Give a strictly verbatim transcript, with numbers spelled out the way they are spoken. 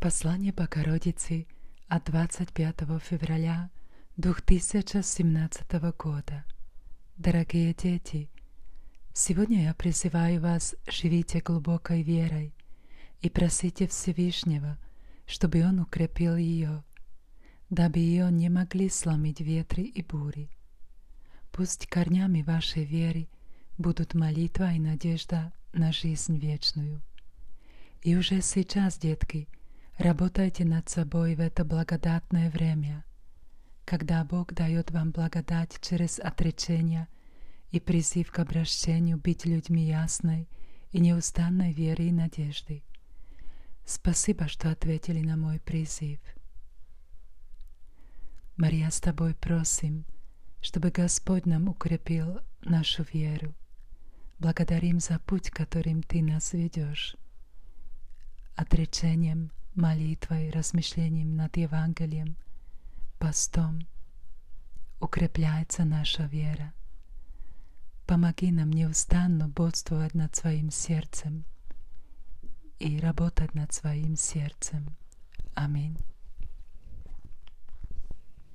Послание Богородицы от двадцать пятого февраля две тысячи семнадцатого года. Дорогие дети, сегодня я призываю вас, живите глубокой верой и просите Всевышнего, чтобы Он укрепил ее, дабы ее не могли сломить ветры и бури. Пусть корнями вашей веры будут молитва и надежда на жизнь вечную. И уже сейчас, детки, работайте над собой в это благодатное время, когда Бог дает вам благодать через отречение и призыв к обращению быть людьми ясной и неустанной веры и надежды. Спасибо, что ответили на мой призыв. Мария, с тобой просим, чтобы Господь нам укрепил нашу веру. Благодарим за путь, которым Ты нас ведешь. Отречением, молитвой, размышлением над Евангелием, постом укрепляется наша вера. Помоги нам неустанно бодствовать над своим сердцем и работать над своим сердцем. Аминь.